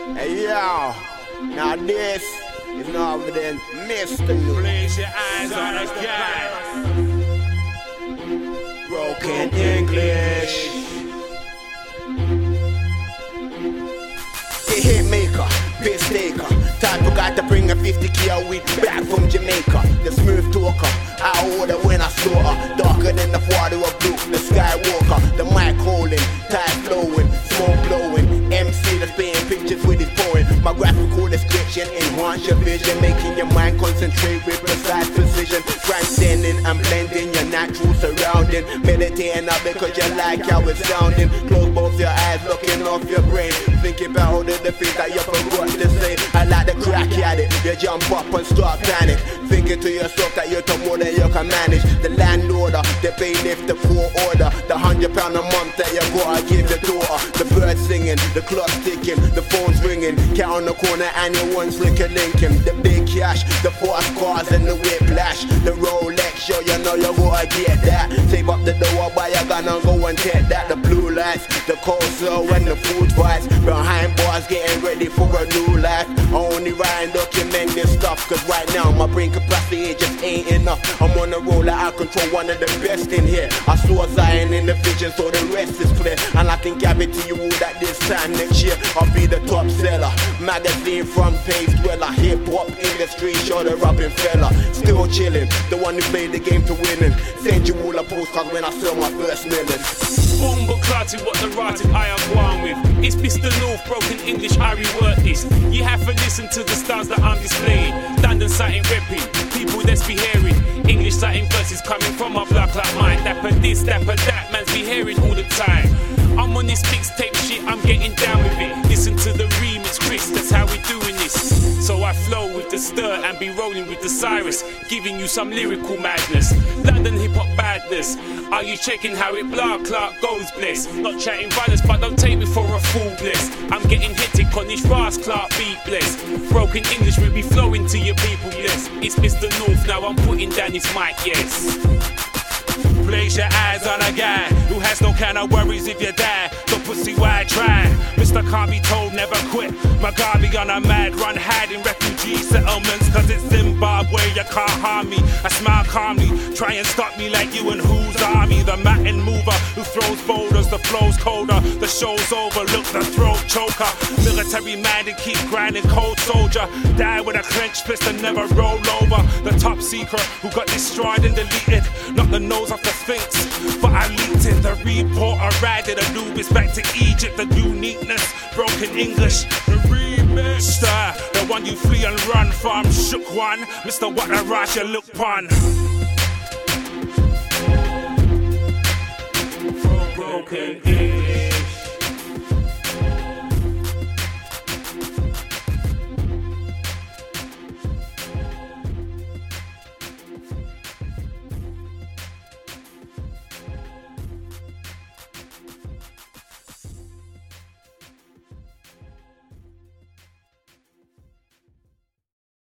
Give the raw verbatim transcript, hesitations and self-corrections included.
Hey yo, now this is no other than Mister New. Place your eyes on a guy. Broken English. The hit maker, piss taker. Time forgot to bring a fifty kilo weed back from Jamaica. The smooth talker, I order when I saw her. Darker than the water of blue, the skywalker. The mic holding, tide flowing, smoke blowing. M C that's painting pictures with his poem. My graphical description enhance your vision, making your mind concentrate with precise precision. Transcending and blending your natural surrounding. Meditating up because you like how it's sounding. Close both your eyes, looking off your brain. Thinking about all the things that you forgot to say. I like the crack at it, you jump up and start panic. Thinking to yourself that you're to more than you can manage. The landlorder, the bailiff, the poor order. The hundred pound a month that you gotta give your daughter. The birds singing, the clock ticking, the phone's ringing. Count on the corner and your one slicker linking. The big cash, the fast cars and the whiplash. The Rolex, yo, you know you gotta get that. Save up the dough, buy a gun and go and take that. The blue lights, the coleslaw and the food fights. Behind bars getting ready for a new life. Only writing document this stuff, cause right now my brain capacity just ain't enough. I'm on a roll that I control, one of the best in here. I saw Zion in the vision, so the rest is clear. And I can guarantee you all that this time next year I'll be the top seller. Magazine front page dweller. Hip hop industry, shoulder rubbing fella. Still chilling, the one who played the game to winning. Send you all a postcard when I sell my first million. Boom, but clarty, what the rotted I am one with. It's Mister North, broken English, I reword this. You have to listen to the styles that I'm displaying. London sighting repping, people that's be hearing. English sighting verses coming from a block like mine. Dapper this, dapper that, man's be hearing all the time. I'm on this mixtape shit, I'm getting down with it. Listen to the remix, Chris, that's how we doing this. So I flow with the stir and be rolling with the Cyrus, giving you some lyrical madness. London hip hop badness. Are you checking how it blah Clark goes bless? Not chatting violence, but don't take me for a fool bless. I'm getting hectic on this Ras Clark beat bless. Broken English will be flowing to your people, yes. It's Mister North, now I'm putting down this mic, yes. Place your eyes on a guy who has no kind of worries if you die. So pussy why try? Mister Can't Be Told, never quit. Mugabe on a mad run, hiding refugee settlements. Cause it's Zimbabwe, you can't harm me. I smile calmly, try and stop me like you and whose army? The mountain mover who throws boulders, the flow's colder. The show's over, look the throat choker. Military minded, keep grinding, cold soldier. Die with a clenched fist and never roll over. The top secret who got destroyed and deleted. Not the nose off the Sphinx, but I leaked it. The report I ride it, Anubis back to Egypt. The uniqueness, broken English, the remix. Stir, the one you flee and run from. Shook one, Mister What a Rush you look pun. Broken English.